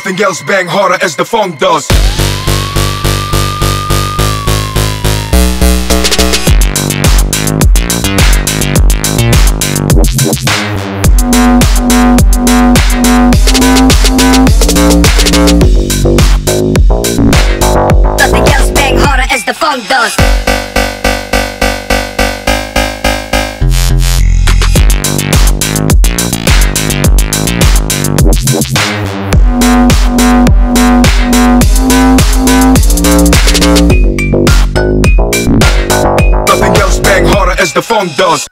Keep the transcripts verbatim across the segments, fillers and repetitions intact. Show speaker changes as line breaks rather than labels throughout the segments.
Nothing else bang harder as the funk does.
Nothing else bang harder as the funk does.
Nothing else bang harder as the funk does.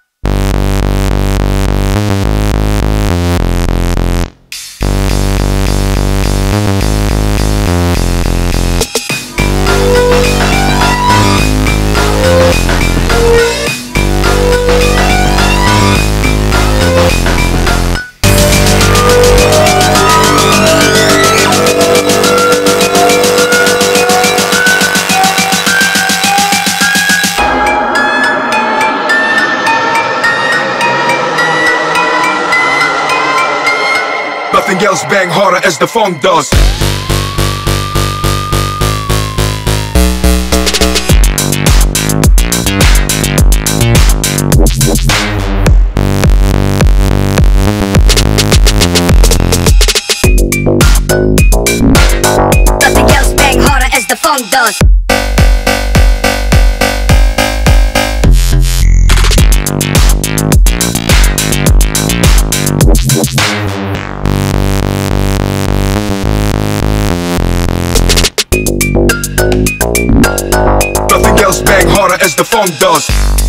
Nothing else bang harder as the funk does.
Nothing else bang harder as the funk does.
Nothing else bang harder as the funk does.